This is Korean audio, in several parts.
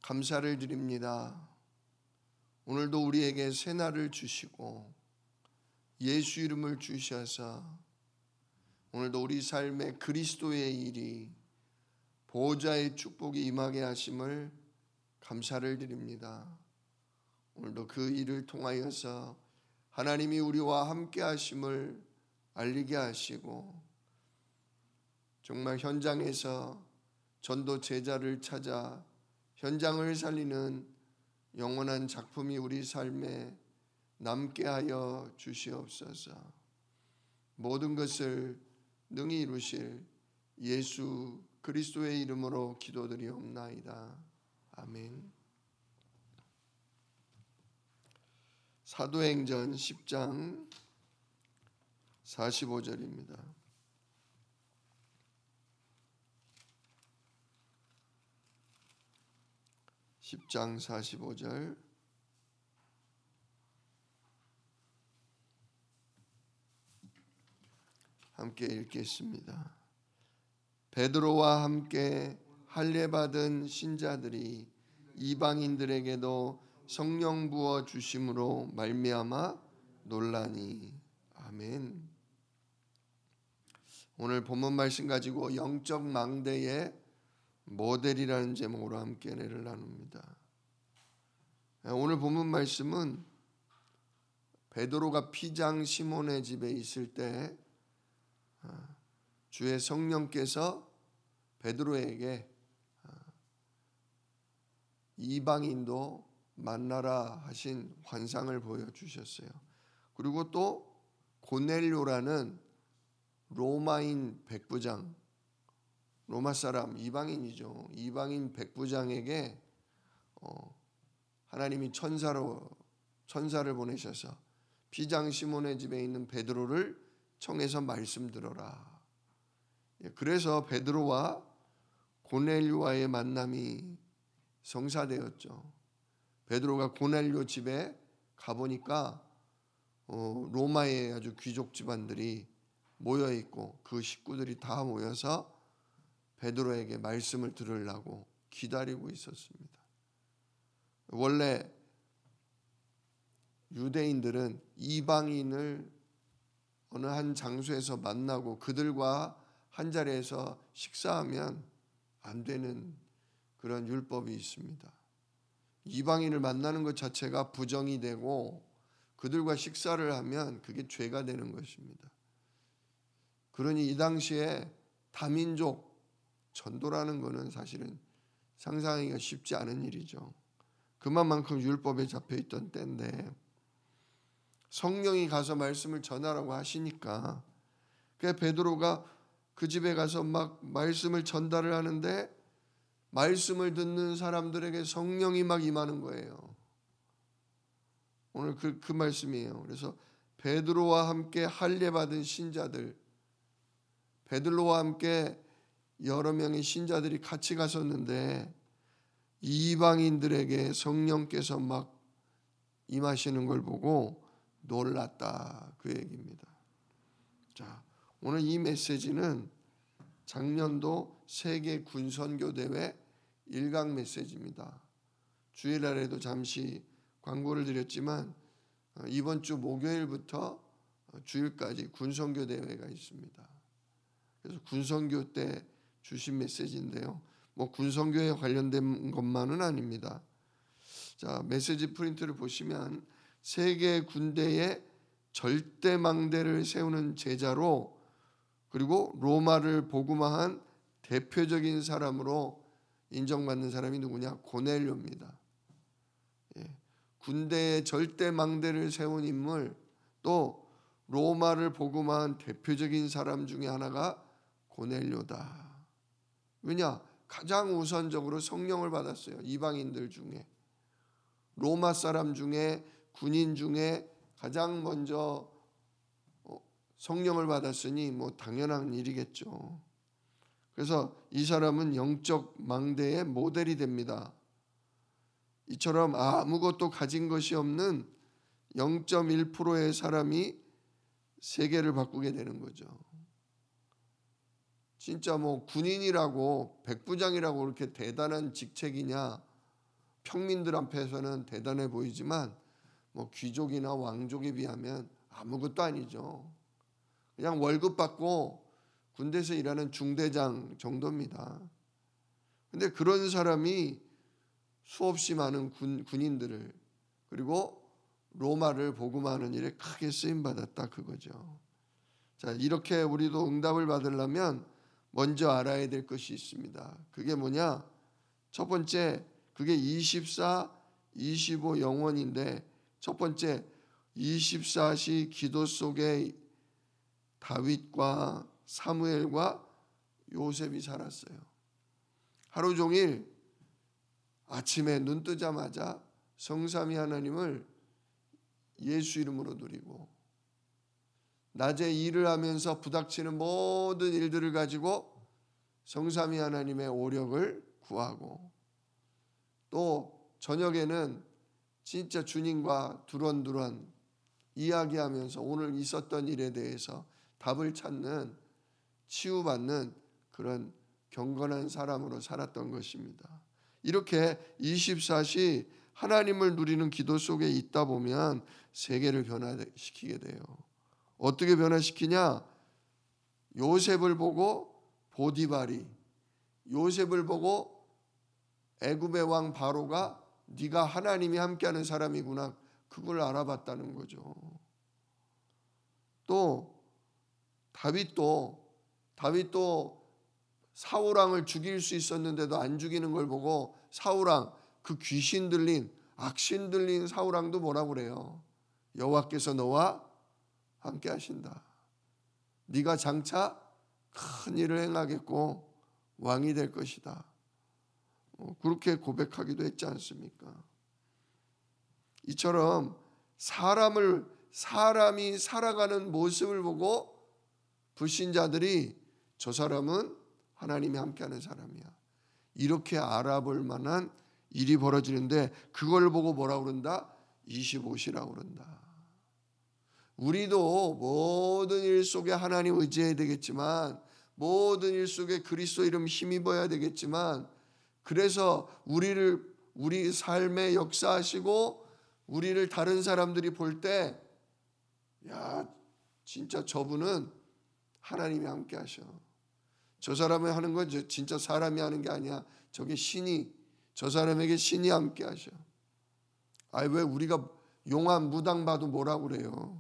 감사를 드립니다. 오늘도 우리에게 새날을 주시고 예수 이름을 주셔서 오늘도 우리 삶에 그리스도의 일이 보호자의 축복이 임하게 하심을 감사를 드립니다. 오늘도 그 일을 통하여서 하나님이 우리와 함께 하심을 알리게 하시고 정말 현장에서 전도 제자를 찾아 현장을 살리는 영원한 작품이 우리 삶에 남게 하여 주시옵소서. 모든 것을 능히 이루실 예수 그리스도의 이름으로 기도드리옵나이다. 아멘. 사도행전 10장 45절입니다. (10장 45절) 함께 읽겠습니다. 베드로와 함께 할례받은 신자들이 이방인들에게도 성령 부어 주심으로 말미암아 놀라니. 아멘. 오늘 본문 말씀 가지고 영적 망대의 모델이라는 제목으로 함께 은혜를 나눕니다. 오늘 본문 말씀은 베드로가 피장 시몬의 집에 있을 때 주의 성령께서 베드로에게 이방인도 만나라 하신 환상을 보여주셨어요. 그리고 또 고넬료라는 로마인 백부장, 로마 사람 이방인이죠. 이방인 백부장에게 하나님이 천사를 보내셔서 피장 시몬의 집에 있는 베드로를 청해서 말씀 들어라. 그래서 베드로와 고넬료와의 만남이 성사되었죠. 베드로가 고넬료 집에 가보니까 로마의 아주 귀족 집안들이 모여 있고 그 식구들이 다 모여서 베드로에게 말씀을 들으려고 기다리고 있었습니다. 원래 유대인들은 이방인을 어느 한 장소에서 만나고 그들과 한 자리에서 식사하면 안 되는 그런 율법이 있습니다. 이방인을 만나는 것 자체가 부정이 되고 그들과 식사를 하면 그게 죄가 되는 것입니다. 그러니 이 당시에 다민족 전도라는 것은 사실은 상상하기가 쉽지 않은 일이죠. 그만큼 율법에 잡혀있던 때인데 성령이 가서 말씀을 전하라고 하시니까 베드로가 그 집에 가서 막 말씀을 전달을 하는데 말씀을 듣는 사람들에게 성령이 막 임하는 거예요. 오늘 그 말씀이에요. 그래서 베드로와 함께 할례받은 신자들, 베드로와 함께 여러 명의 신자들이 같이 갔었는데 이방인들에게 성령께서 막 임하시는 걸 보고 놀랐다, 그 얘기입니다. 자, 오늘 이 메시지는 작년도 세계 군선교 대회 1강 메시지입니다. 주일날에도 잠시 광고를 드렸지만 이번 주 목요일부터 주일까지 군선교 대회가 있습니다. 그래서 군선교 때 주신 메시지인데요. 군선교에 관련된 것만은 아닙니다. 자, 메시지 프린트를 보시면 세계 군대의 절대망대를 세우는 제자로 그리고 로마를 복음화한 대표적인 사람으로 인정받는 사람이 누구냐? 고넬료입니다. 군대의 절대망대를 세운 인물, 또 로마를 복음화한 대표적인 사람 중에 하나가 고넬료다. 왜냐? 가장 우선적으로 성령을 받았어요. 이방인들 중에. 로마 사람 중에, 군인 중에 가장 먼저 성령을 받았으니 당연한 일이겠죠. 그래서 이 사람은 영적 망대의 모델이 됩니다. 이처럼 아무것도 가진 것이 없는 0.1%의 사람이 세계를 바꾸게 되는 거죠. 진짜 군인이라고 백부장이라고 그렇게 대단한 직책이냐? 평민들 앞에서는 대단해 보이지만 뭐 귀족이나 왕족에 비하면 아무것도 아니죠. 그냥 월급 받고 군대에서 일하는 중대장 정도입니다. 근데 그런 사람이 수없이 많은 군인들을 그리고 로마를 복음하는 일에 크게 쓰임 받았다 그거죠. 자, 이렇게 우리도 응답을 받으려면 먼저 알아야 될 것이 있습니다. 그게 뭐냐? 첫 번째, 그게 24, 25 영원인데 첫 번째 24시 기도 속에 다윗과 사무엘과 요셉이 살았어요. 하루 종일 아침에 눈 뜨자마자 성삼위 하나님을 예수 이름으로 누리고 낮에 일을 하면서 부닥치는 모든 일들을 가지고 성삼위 하나님의 오력을 구하고 또 저녁에는 진짜 주님과 두런두런 이야기하면서 오늘 있었던 일에 대해서 답을 찾는 치유받는 그런 경건한 사람으로 살았던 것입니다. 이렇게 24시 하나님을 누리는 기도 속에 있다 보면 세계를 변화시키게 돼요. 어떻게 변화시키냐? 요셉을 보고 보디발이 요셉을 보고 애굽의 왕 바로가 네가 하나님이 함께하는 사람이구나 그걸 알아봤다는 거죠. 또 다윗도 사울왕을 죽일 수 있었는데도 안 죽이는 걸 보고 사울왕 그 귀신 들린 악신 들린 사울왕도 뭐라고 그래요? 여호와께서 너와 함께 하신다. 네가 장차 큰 일을 행하겠고 왕이 될 것이다. 그렇게 고백하기도 했지 않습니까? 이처럼 사람이 살아가는 모습을 보고 불신자들이 저 사람은 하나님이 함께하는 사람이야. 이렇게 알아볼 만한 일이 벌어지는데 그걸 보고 뭐라고 그런다? 25시라고 그런다. 우리도 모든 일 속에 하나님 의지해야 되겠지만 모든 일 속에 그리스도 이름 힘입어야 되겠지만 그래서 우리 삶에 역사하시고 우리를 다른 사람들이 볼 때 야 진짜 저분은 하나님이 함께 하셔. 저 사람이 하는 건 진짜 사람이 하는 게 아니야. 저게 저 사람에게 신이 함께 하셔. 왜 우리가 용한 무당 봐도 뭐라고 그래요?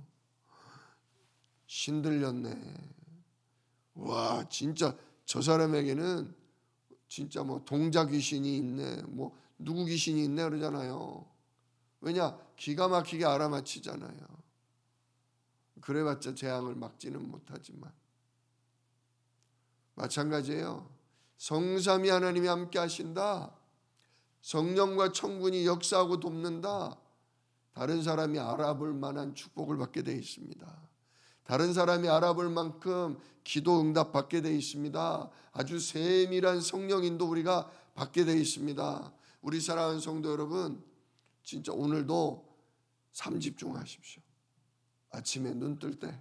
신들렸네. 와 진짜 저 사람에게는 진짜 뭐 동자 귀신이 있네. 뭐 누구 귀신이 있네 그러잖아요. 왜냐? 기가 막히게 알아맞히잖아요. 그래봤자 재앙을 막지는 못하지만 마찬가지예요. 성삼위 하나님이 함께 하신다. 성령과 천군이 역사하고 돕는다. 다른 사람이 알아볼 만한 축복을 받게 되어 있습니다. 다른 사람이 알아볼 만큼 기도 응답 받게 되어 있습니다. 아주 세밀한 성령 인도 우리가 받게 되어 있습니다. 우리 사랑하는 성도 여러분, 진짜 오늘도 삶 집중하십시오. 아침에 눈 뜰 때,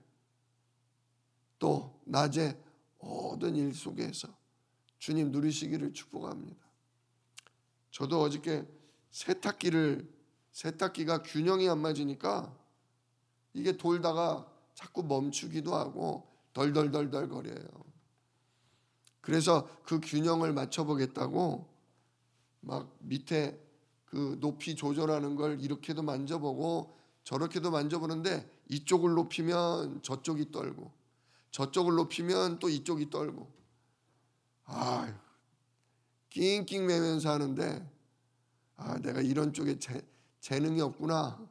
또 낮에 모든 일 속에서 주님 누리시기를 축복합니다. 저도 어저께 세탁기가 균형이 안 맞으니까 이게 돌다가 자꾸 멈추기도 하고 덜덜덜덜 거려요. 그래서 그 균형을 맞춰보겠다고 막 밑에 그 높이 조절하는 걸 이렇게도 만져보고 저렇게도 만져보는데 이쪽을 높이면 저쪽이 떨고 저쪽을 높이면 또 이쪽이 떨고 낑낑 매면서 하는데 내가 이런 쪽에 재능이 없구나.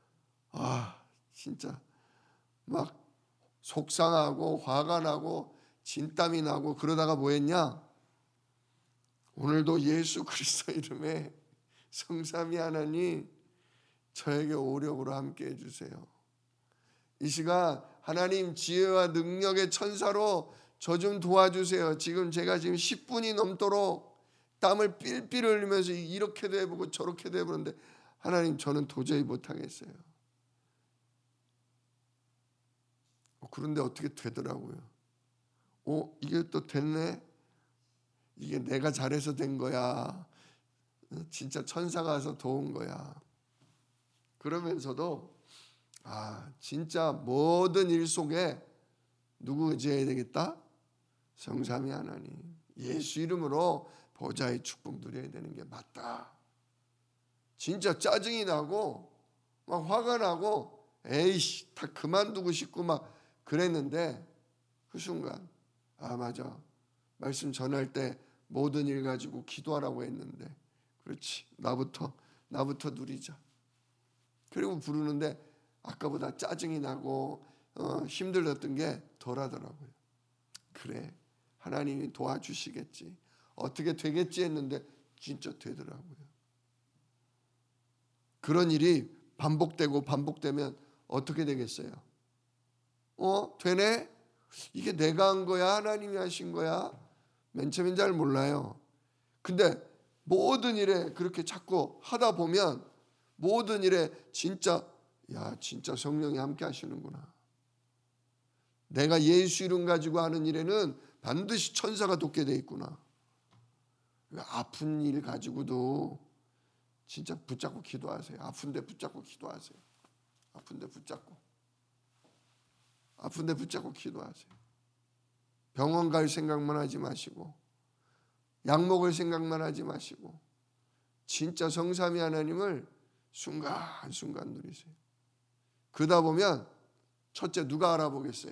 진짜 막 속상하고 화가 나고 진땀이 나고 그러다가 뭐 했냐? 오늘도 예수 그리스도 이름에 성삼위 하나님 저에게 오력으로 함께 해주세요. 이 시간 하나님 지혜와 능력의 천사로 저 좀 도와주세요. 제가 10분이 넘도록 땀을 삘삘 흘리면서 이렇게도 해보고 저렇게도 해보는데 하나님 저는 도저히 못하겠어요. 그런데 어떻게 되더라고요. 이게 또 됐네. 이게 내가 잘해서 된 거야. 진짜 천사가 와서 도운 거야. 그러면서도 진짜 모든 일 속에 누구 의지해야 되겠다? 성삼위 하나님, 예수 이름으로 보좌의 축복 누려야 되는 게 맞다. 진짜 짜증이 나고 막 화가 나고 에이씨 다 그만두고 싶고 막 그랬는데 그 순간 맞아, 말씀 전할 때 모든 일 가지고 기도하라고 했는데 그렇지, 나부터 누리자. 그리고 부르는데 아까보다 짜증이 나고 힘들었던 게 덜하더라고요. 그래, 하나님이 도와주시겠지, 어떻게 되겠지 했는데 진짜 되더라고요. 그런 일이 반복되면 어떻게 되겠어요? 되네? 이게 내가 한 거야? 하나님이 하신 거야? 맨 처음엔 잘 몰라요. 근데 모든 일에 그렇게 자꾸 하다 보면 모든 일에 진짜 성령이 함께 하시는구나. 내가 예수 이름 가지고 하는 일에는 반드시 천사가 돕게 돼 있구나. 아픈 일 가지고도 진짜 붙잡고 기도하세요. 아픈데 붙잡고 기도하세요. 아픈데 붙잡고 기도하세요. 병원 갈 생각만 하지 마시고 약 먹을 생각만 하지 마시고 진짜 성삼위 하나님을 순간순간 누리세요. 그러다 보면 첫째, 누가 알아보겠어요?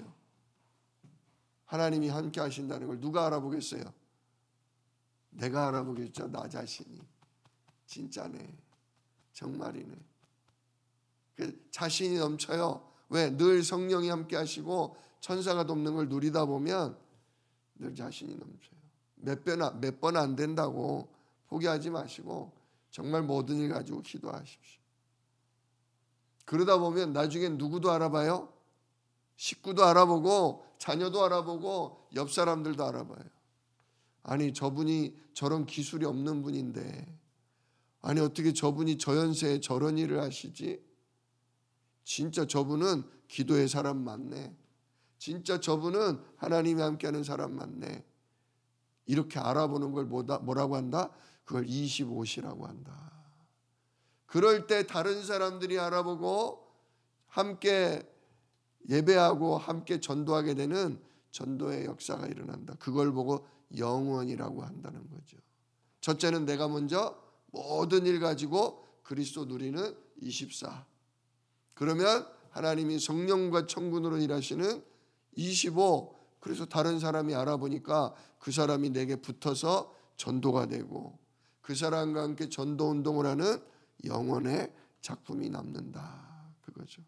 하나님이 함께 하신다는 걸 누가 알아보겠어요? 내가 알아보겠죠. 나 자신이. 진짜네, 정말이네. 그 자신이 넘쳐요. 왜? 늘 성령이 함께 하시고 천사가 돕는 걸 누리다 보면 늘 자신이 넘쳐요. 몇 번 안 된다고 포기하지 마시고 정말 모든 일 가지고 기도하십시오. 그러다 보면 나중엔 누구도 알아봐요. 식구도 알아보고 자녀도 알아보고 옆 사람들도 알아봐요. 아니, 저분이 저런 기술이 없는 분인데 아니 어떻게 저분이 저 연세에 저런 일을 하시지? 진짜 저분은 기도의 사람 맞네. 진짜 저분은 하나님이 함께하는 사람 맞네. 이렇게 알아보는 걸 뭐라고 한다? 그걸 25시라고 한다. 그럴 때 다른 사람들이 알아보고 함께 예배하고 함께 전도하게 되는 전도의 역사가 일어난다. 그걸 보고 영원이라고 한다는 거죠. 첫째는 내가 먼저 모든 일 가지고 그리스도 누리는 24. 그러면 하나님이 성령과 천군으로 일하시는 25. 그래서 다른 사람이 알아보니까 그 사람이 내게 붙어서 전도가 되고 그 사람과 함께 전도 운동을 하는 영원의 작품이 남는다. 그거죠.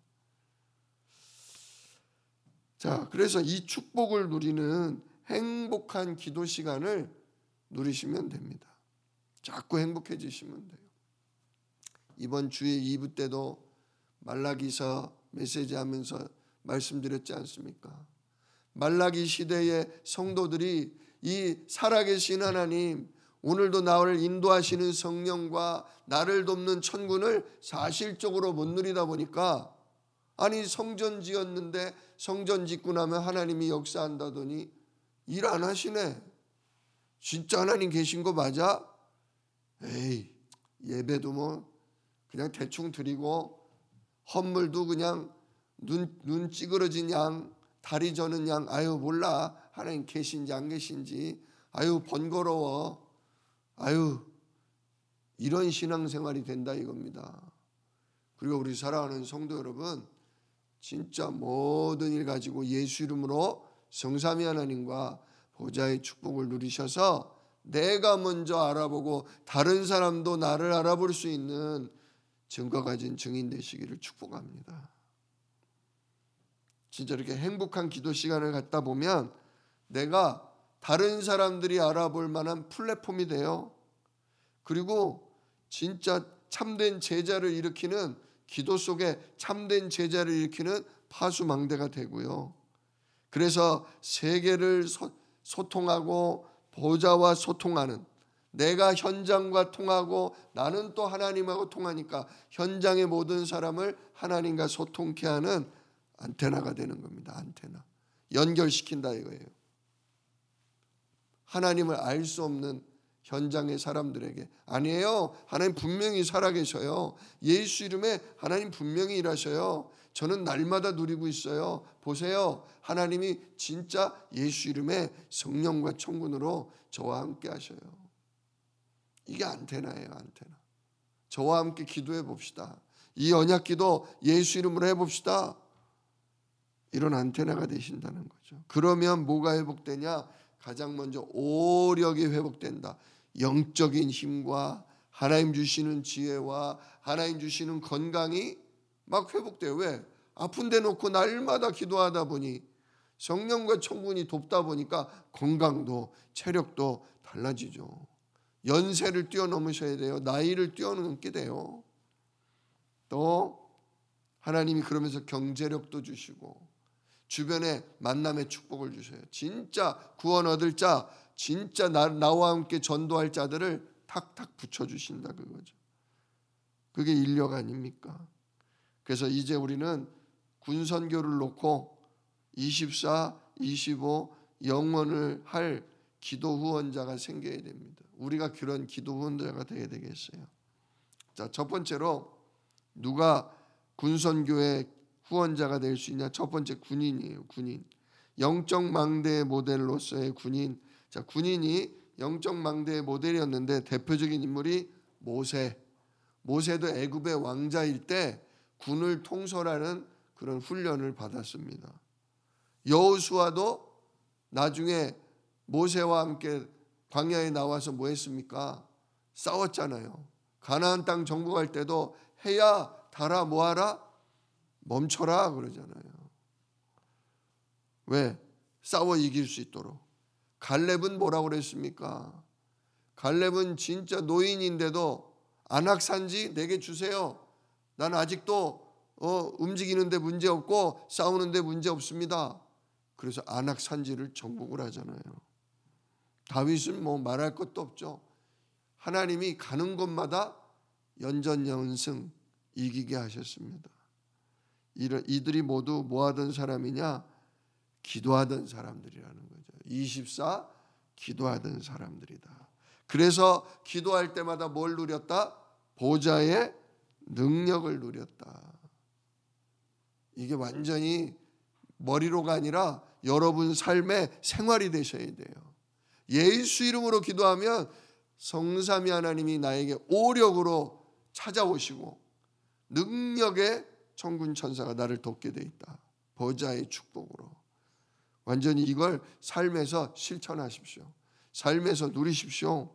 자, 그래서 이 축복을 누리는 행복한 기도 시간을 누리시면 됩니다. 자꾸 행복해지시면 돼요. 이번 주에 2부 때도 말라기서 메시지 하면서 말씀드렸지 않습니까? 말라기 시대의 성도들이 이 살아계신 하나님, 오늘도 나를 인도하시는 성령과 나를 돕는 천군을 사실적으로 못 누리다 보니까 아니 성전 지었는데 성전 짓고 나면 하나님이 역사한다더니 일 안 하시네. 진짜 하나님 계신 거 맞아? 에이, 예배도 뭐 그냥 대충 드리고 헌물도 그냥 눈 찌그러진 양, 다리 저는 양, 아유 몰라 하나님 계신지 안 계신지, 아유 번거로워, 아유 이런 신앙생활이 된다 이겁니다. 그리고 우리 사랑하는 성도 여러분, 진짜 모든 일 가지고 예수 이름으로 성삼위 하나님과 보좌의 축복을 누리셔서 내가 먼저 알아보고 다른 사람도 나를 알아볼 수 있는 증거 가진 증인 되시기를 축복합니다. 진짜 이렇게 행복한 기도 시간을 갖다 보면 내가 다른 사람들이 알아볼 만한 플랫폼이 돼요. 그리고 진짜 참된 제자를 일으키는, 기도 속에 참된 제자를 일으키는 파수망대가 되고요. 그래서 세계를 소통하고 보좌와 소통하는, 내가 현장과 통하고 나는 또 하나님하고 통하니까 현장의 모든 사람을 하나님과 소통케 하는 안테나가 되는 겁니다. 안테나. 연결시킨다 이거예요. 하나님을 알 수 없는 현장의 사람들에게. 아니에요. 하나님 분명히 살아계셔요. 예수 이름에 하나님 분명히 일하셔요. 저는 날마다 누리고 있어요. 보세요. 하나님이 진짜 예수 이름에 성령과 천군으로 저와 함께 하셔요. 이게 안테나예요. 안테나. 저와 함께 기도해 봅시다. 이 언약기도 예수 이름으로 해봅시다. 이런 안테나가 되신다는 거죠. 그러면 뭐가 회복되냐? 가장 먼저 오력이 회복된다. 영적인 힘과 하나님 주시는 지혜와 하나님 주시는 건강이 막 회복돼요. 왜? 아픈 데 놓고 날마다 기도하다 보니 성령과 천군이 돕다 보니까 건강도 체력도 달라지죠. 연세를 뛰어넘으셔야 돼요. 나이를 뛰어넘게 돼요. 또 하나님이 그러면서 경제력도 주시고 주변에 만남의 축복을 주셔요. 진짜 구원 얻을 자, 진짜 나와 함께 전도할 자들을 탁탁 붙여주신다 그거죠. 그게 인력 아닙니까? 그래서 이제 우리는 군선교를 놓고 24, 25 영원을 할 기도 후원자가 생겨야 됩니다. 우리가 그런 기도 후원자가 되어야 되겠어요. 자, 첫 번째로 누가 군선교의 후원자가 될 수 있냐? 첫 번째 군인이에요. 군인. 영적 망대의 모델로서의 군인. 자, 군인이 영적 망대의 모델이었는데 대표적인 인물이 모세. 모세도 애굽의 왕자일 때 군을 통솔하는 그런 훈련을 받았습니다. 여호수아도 나중에 모세와 함께 광야에 나와서 뭐 했습니까? 싸웠잖아요. 가나안 땅 정복할 때도 해야 달아 뭐하라? 멈춰라 그러잖아요. 왜? 싸워 이길 수 있도록. 갈렙은 뭐라고 그랬습니까? 갈렙은 진짜 노인인데도 안악산지 내게 주세요. 난 아직도 움직이는데 문제 없고 싸우는데 문제 없습니다. 그래서 안악산지를 정복을 하잖아요. 다윗은 뭐 말할 것도 없죠. 하나님이 가는 곳마다 연전연승 이기게 하셨습니다. 이들이 모두 뭐 하던 사람이냐? 기도하던 사람들이라는 거죠. 24 기도하던 사람들이다. 그래서 기도할 때마다 뭘 누렸다? 보좌의 능력을 누렸다. 이게 완전히 머리로가 아니라 여러분 삶의 생활이 되셔야 돼요. 예수 이름으로 기도하면 성삼위 하나님이 나에게 오력으로 찾아오시고 능력의 천군 천사가 나를 돕게 돼 있다. 보좌의 축복으로. 완전히 이걸 삶에서 실천하십시오. 삶에서 누리십시오.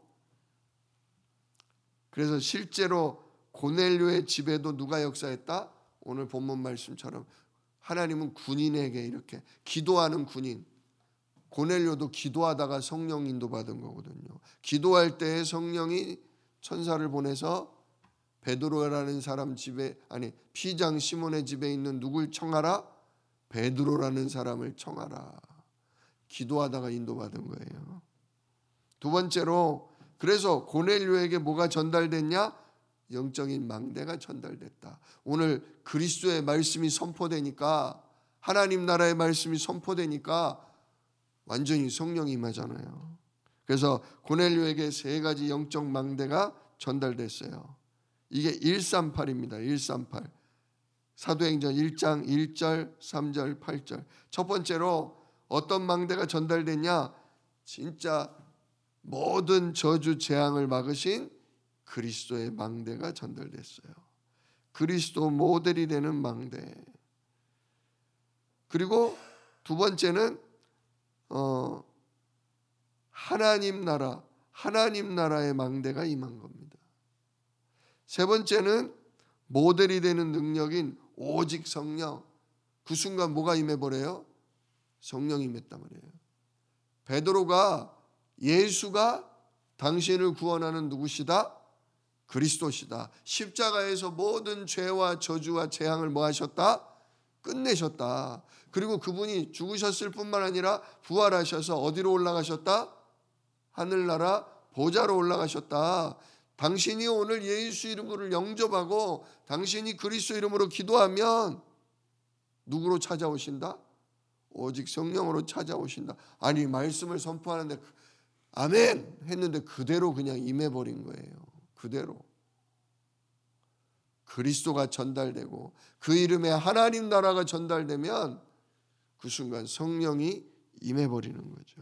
그래서 실제로 고넬료의 집에도 누가 역사했다? 오늘 본문 말씀처럼 하나님은 군인에게 이렇게 기도하는 군인. 고넬료도 기도하다가 성령 인도받은 거거든요. 기도할 때 성령이 천사를 보내서 베드로라는 사람 집에 피장 시몬의 집에 있는 누굴 청하라? 베드로라는 사람을 청하라. 기도하다가 인도받은 거예요. 두 번째로 그래서 고넬료에게 뭐가 전달됐냐? 영적인 망대가 전달됐다. 오늘 그리스도의 말씀이 선포되니까 하나님 나라의 말씀이 선포되니까 완전히 성령이 임하잖아요. 그래서 고넬료에게 세 가지 영적 망대가 전달됐어요. 이게 138입니다. 138. 사도행전 1장 1절, 3절, 8절. 첫 번째로 어떤 망대가 전달됐냐? 진짜 모든 저주 재앙을 막으신 그리스도의 망대가 전달됐어요. 그리스도 모델이 되는 망대. 그리고 두 번째는 하나님 나라의 망대가 임한 겁니다. 세 번째는 모델이 되는 능력인 오직 성령. 그 순간 뭐가 임해버려요? 성령이 임했단 말이에요. 베드로가 예수가 당신을 구원하는 누구시다? 그리스도시다. 십자가에서 모든 죄와 저주와 재앙을 뭐 하셨다? 끝내셨다. 그리고 그분이 죽으셨을 뿐만 아니라 부활하셔서 어디로 올라가셨다? 하늘나라 보좌로 올라가셨다. 당신이 오늘 예수 이름으로 영접하고 당신이 그리스도 이름으로 기도하면 누구로 찾아오신다? 오직 성령으로 찾아오신다. 아니 말씀을 선포하는데 아멘 했는데 그대로 그냥 임해버린 거예요. 그대로. 그리스도가 전달되고 그 이름에 하나님 나라가 전달되면 그 순간 성령이 임해버리는 거죠.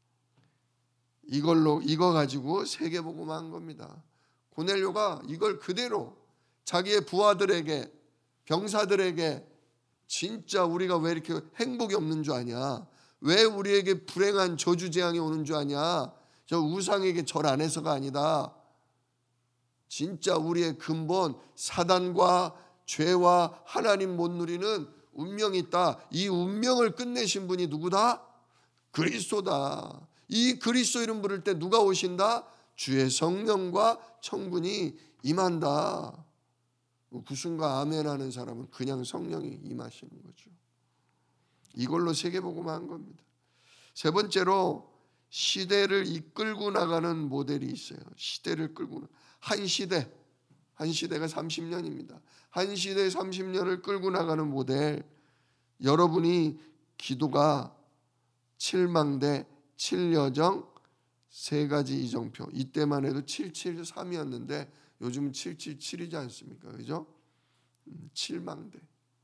이거 가지고 세계복음한 겁니다. 고넬료가 이걸 그대로 자기의 부하들에게, 병사들에게, 진짜 우리가 왜 이렇게 행복이 없는 줄 아냐, 왜 우리에게 불행한 저주재앙이 오는 줄 아냐, 저 우상에게 절 안 해서가 아니다, 진짜 우리의 근본 사단과 죄와 하나님 못 누리는 운명이 있다. 이 운명을 끝내신 분이 누구다? 그리스도다. 이 그리스도 이름 부를 때 누가 오신다? 주의 성령과 성분이 임한다. 그 순간 아멘 하는 사람은 그냥 성령이 임하시는 거죠. 이걸로 세계복음한 겁니다. 세 번째로 시대를 이끌고 나가는 모델이 있어요. 시대를 끌고 한 시대가 30년입니다. 한 시대 30년을 끌고 나가는 모델. 여러분이 기도가 7망대, 7여정, 3가지 이정표. 이때만 해도 773이었는데 요즘은 777이지 않습니까? 그죠? 7망대.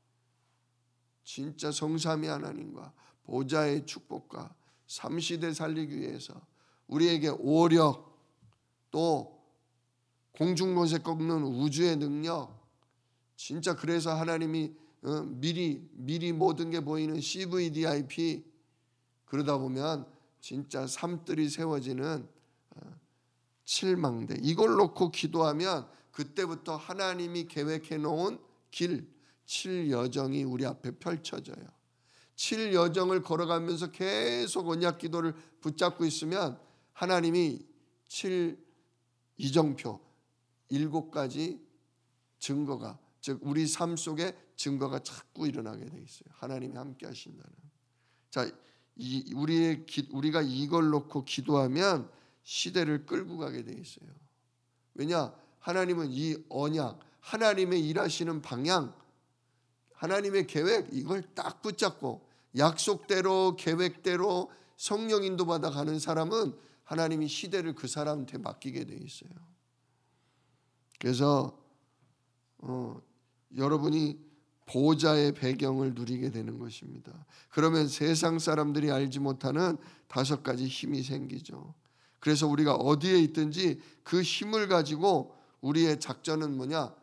진짜 성삼위 하나님과 보좌의 축복과 3시대 살리기 위해서 우리에게 오력, 또 공중곳에 꺾는 우주의 능력, 진짜 그래서 하나님이 미리 모든 게 보이는 CVDIP, 그러다 보면 진짜 삶들이 세워지는 7망대. 이걸 놓고 기도하면 그때부터 하나님이 계획해 놓은 길, 7여정이 우리 앞에 펼쳐져요. 7여정을 걸어가면서 계속 언약 기도를 붙잡고 있으면 하나님이 7이정표 7가지 증거가, 즉 우리 삶 속에 증거가 자꾸 일어나게 돼 있어요. 하나님이 함께 하신다는. 자, 우리가 이걸 놓고 기도하면 시대를 끌고 가게 돼 있어요. 왜냐? 하나님은 이 언약, 하나님의 일하시는 방향, 하나님의 계획, 이걸 딱 붙잡고 약속대로 계획대로 성령 인도받아 가는 사람은 하나님이 시대를 그 사람한테 맡기게 돼 있어요. 그래서 여러분이 보호자의 배경을 누리게 되는 것입니다. 그러면 세상 사람들이 알지 못하는 5가지 힘이 생기죠. 그래서 우리가 어디에 있든지 그 힘을 가지고 우리의 작전은 뭐냐?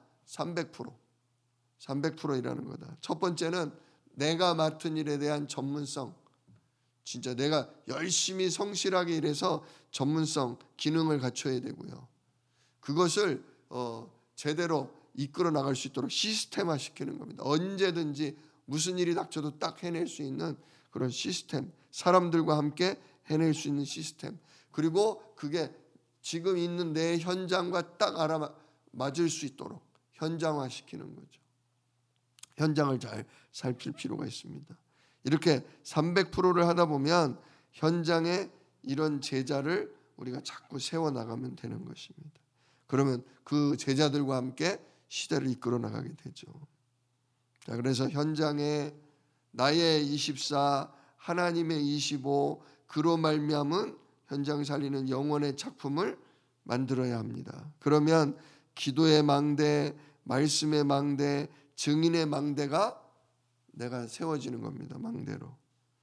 300%일하는 거다. 첫 번째는 내가 맡은 일에 대한 전문성. 진짜 내가 열심히 성실하게 일해서 전문성, 기능을 갖춰야 되고요. 그것을 제대로 이끌어 나갈 수 있도록 시스템화 시키는 겁니다. 언제든지 무슨 일이 닥쳐도 딱 해낼 수 있는 그런 시스템, 사람들과 함께 해낼 수 있는 시스템, 그리고 그게 지금 있는 내 현장과 딱 알아맞을 수 있도록 현장화 시키는 거죠. 현장을 잘 살필 필요가 있습니다. 이렇게 300%를 하다 보면 현장에 이런 제자를 우리가 자꾸 세워나가면 되는 것입니다. 그러면 그 제자들과 함께 시대를 이끌어 나가게 되죠. 자, 그래서 현장에 나의 24, 하나님의 25, 그로 말미암은 현장 살리는 영혼의 작품을 만들어야 합니다. 그러면 기도의 망대, 말씀의 망대, 증인의 망대가 내가 세워지는 겁니다. 망대로.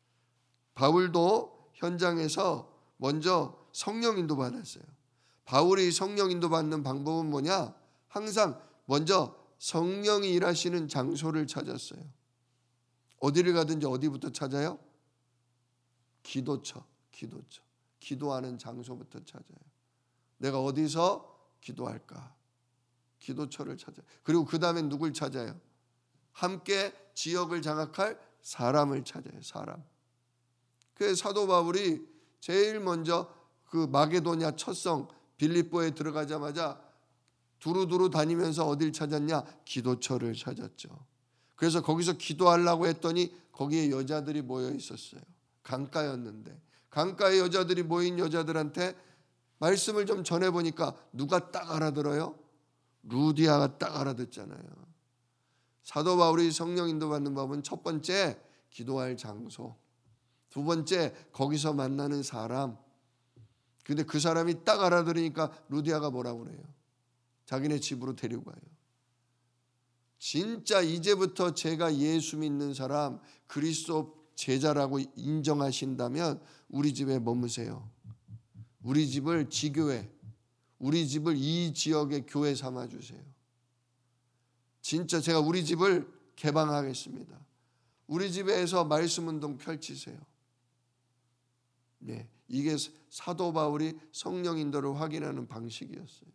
바울도 현장에서 먼저 성령 인도 받았어요. 바울이 성령 인도 받는 방법은 뭐냐? 항상 먼저 성령이 일하시는 장소를 찾았어요. 어디를 가든지 어디부터 찾아요? 기도처. 기도하는 장소부터 찾아요. 내가 어디서 기도할까? 기도처를 찾아요. 그리고 그 다음에 누굴 찾아요? 함께 지역을 장악할 사람을 찾아요. 사람. 그 사도 바울이 제일 먼저 그 마게도냐 첫성 빌립보에 들어가자마자 두루두루 다니면서 어딜 찾았냐? 기도처를 찾았죠. 그래서 거기서 기도하려고 했더니 거기에 여자들이 모여 있었어요. 강가였는데 강가에 여자들이 모인 여자들한테 말씀을 좀 전해보니까 누가 딱 알아들어요? 루디아가 딱 알아듣잖아요. 사도 바울이 성령 인도받는 법은 첫 번째 기도할 장소, 두 번째 거기서 만나는 사람, 근데 그 사람이 딱 알아들으니까 루디아가 뭐라고 그래요? 자기네 집으로 데리고 가요. 진짜 이제부터 제가 예수 믿는 사람, 그리스도 제자라고 인정하신다면 우리 집에 머무세요. 우리 집을 지교회, 우리 집을 이 지역의 교회 삼아주세요. 진짜 제가 우리 집을 개방하겠습니다. 우리 집에서 말씀 운동 펼치세요. 네, 이게 사도 바울이 성령 인도를 확인하는 방식이었어요.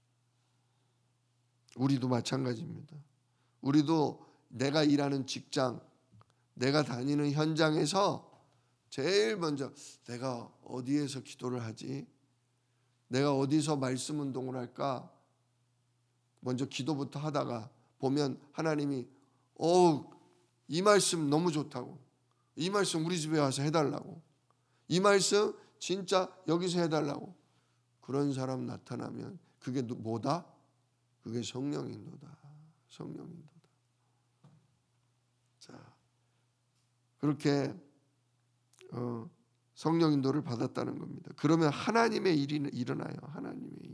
우리도 마찬가지입니다. 우리도 내가 일하는 직장, 내가 다니는 현장에서 제일 먼저 내가 어디에서 기도를 하지? 내가 어디서 말씀 운동을 할까? 먼저 기도부터 하다가 보면 하나님이 이 말씀 너무 좋다고, 이 말씀 우리 집에 와서 해달라고, 이 말씀 진짜 여기서 해달라고, 그런 사람 나타나면 그게 뭐다? 그게 성령 인도다. 성령 인도다. 자, 그렇게 성령 인도를 받았다는 겁니다. 그러면 하나님의 일이 일어나요. 하나님의 일이.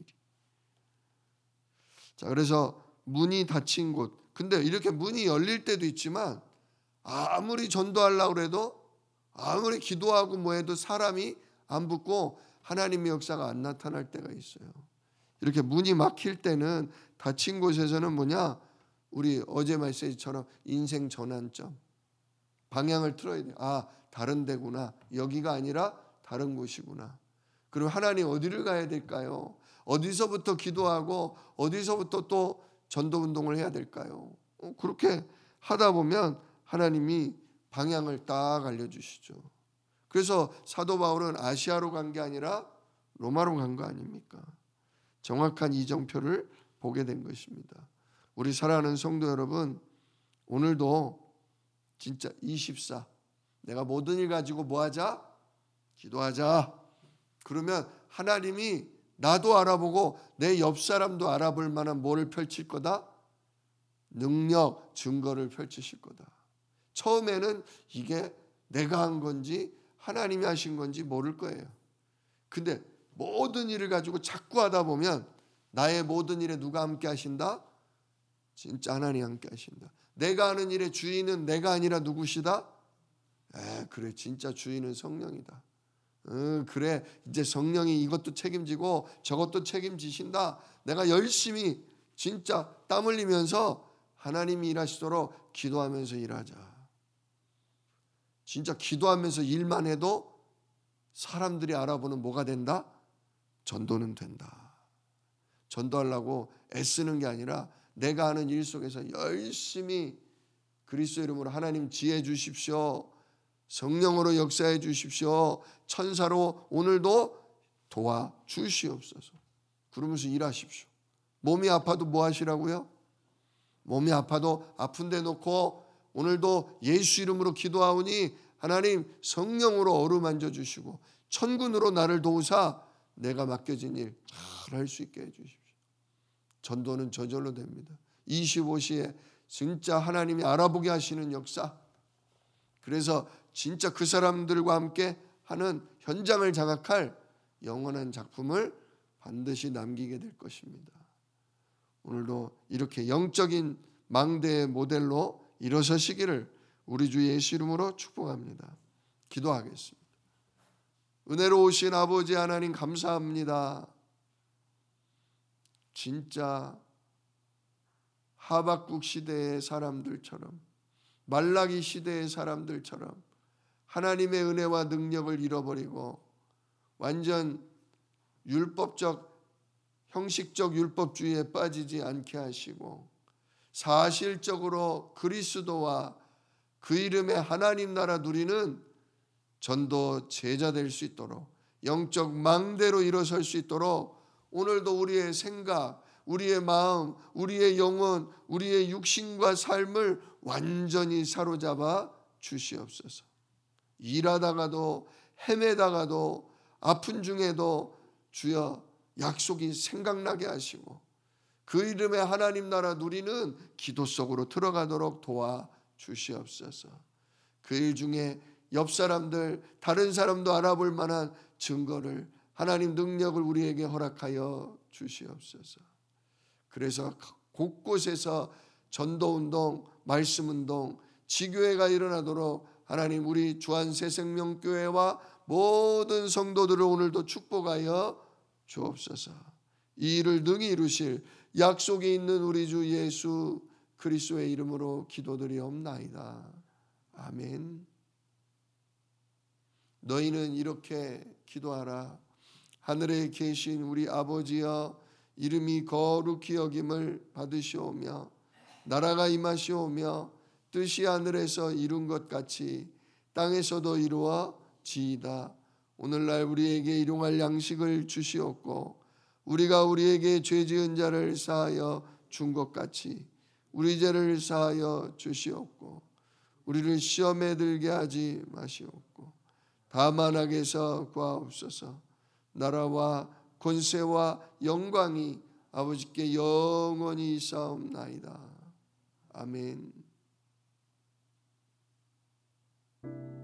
자, 그래서 문이 닫힌 곳. 근데 이렇게 문이 열릴 때도 있지만 아무리 전도하려고 해도, 아무리 기도하고 뭐해도 사람이 안 붙고 하나님의 역사가 안 나타날 때가 있어요. 이렇게 문이 막힐 때는 닫힌 곳에서는 뭐냐? 우리 어제 말씀처럼 인생 전환점, 방향을 틀어야 돼요. 다른 데구나. 여기가 아니라 다른 곳이구나. 그럼 하나님 어디를 가야 될까요? 어디서부터 기도하고 어디서부터 또 전도 운동을 해야 될까요? 그렇게 하다 보면 하나님이 방향을 딱 알려주시죠. 그래서 사도 바울은 아시아로 간 게 아니라 로마로 간 거 아닙니까? 정확한 이정표를 보게 된 것입니다. 우리 사랑하는 성도 여러분, 오늘도 진짜 24 내가 모든 일 가지고 뭐하자? 기도하자. 그러면 하나님이 나도 알아보고 내 옆 사람도 알아볼 만한 뭐를 펼칠 거다? 능력, 증거를 펼치실 거다. 처음에는 이게 내가 한 건지 하나님이 하신 건지 모를 거예요. 근데 모든 일을 가지고 자꾸 하다 보면 나의 모든 일에 누가 함께 하신다? 진짜 하나님 함께 하신다. 내가 하는 일의 주인은 내가 아니라 누구시다? 그래, 진짜 주인은 성령이다. 그래, 이제 성령이 이것도 책임지고 저것도 책임지신다. 내가 열심히 진짜 땀 흘리면서 하나님이 일하시도록 기도하면서 일하자. 진짜 기도하면서 일만 해도 사람들이 알아보는 뭐가 된다? 전도는 된다. 전도하려고 애쓰는 게 아니라 내가 하는 일 속에서 열심히 그리스도 이름으로 하나님 지혜 주십시오. 성령으로 역사해 주십시오. 천사로 오늘도 도와주시옵소서. 그러면서 일하십시오. 몸이 아파도 뭐 하시라고요? 몸이 아파도 아픈 데 놓고 오늘도 예수 이름으로 기도하오니 하나님 성령으로 어루만져 주시고 천군으로 나를 도우사 내가 맡겨진 일 잘 할 수 있게 해 주십시오. 전도는 저절로 됩니다. 25시에 진짜 하나님이 알아보게 하시는 역사. 그래서 진짜 그 사람들과 함께 하는 현장을 장악할 영원한 작품을 반드시 남기게 될 것입니다. 오늘도 이렇게 영적인 망대의 모델로 일어서시기를 우리 주 예수 이름으로 축복합니다. 기도하겠습니다. 은혜로우신 아버지 하나님 감사합니다. 진짜 하박국 시대의 사람들처럼, 말라기 시대의 사람들처럼 하나님의 은혜와 능력을 잃어버리고 완전 율법적, 형식적 율법주의에 빠지지 않게 하시고 사실적으로 그리스도와 그 이름의 하나님 나라 누리는 전도 제자 될 수 있도록 영적 망대로 일어설 수 있도록 오늘도 우리의 생각, 우리의 마음, 우리의 영혼, 우리의 육신과 삶을 완전히 사로잡아 주시옵소서. 일하다가도 헤매다가도 아픈 중에도 주여 약속이 생각나게 하시고 그 이름의 하나님 나라 누리는 기도 속으로 들어가도록 도와 주시옵소서. 그 일 중에 옆 사람들, 다른 사람도 알아볼 만한 증거를 하나님 능력을 우리에게 허락하여 주시옵소서. 그래서 곳곳에서 전도운동, 말씀운동, 지교회가 일어나도록 하나님 우리 주안새생명교회와 모든 성도들을 오늘도 축복하여 주옵소서. 이 일을 능히 이루실 약속이 있는 우리 주 예수 그리스도의 이름으로 기도드리옵나이다. 아멘. 너희는 이렇게 기도하라. 하늘에 계신 우리 아버지여, 이름이 거룩히 여김을 받으시오며 나라가 임하시오며 뜻이 하늘에서 이룬 것 같이 땅에서도 이루어지이다. 오늘날 우리에게 일용할 양식을 주시옵고 우리가 우리에게 죄 지은 자를 사하여 준 것 같이 우리 죄를 사하여 주시옵고 우리를 시험에 들게 하지 마시옵고 다만 악에서 구하옵소서. 나라와 권세와 영광이 아버지께 영원히 있사옵나이다. 아멘.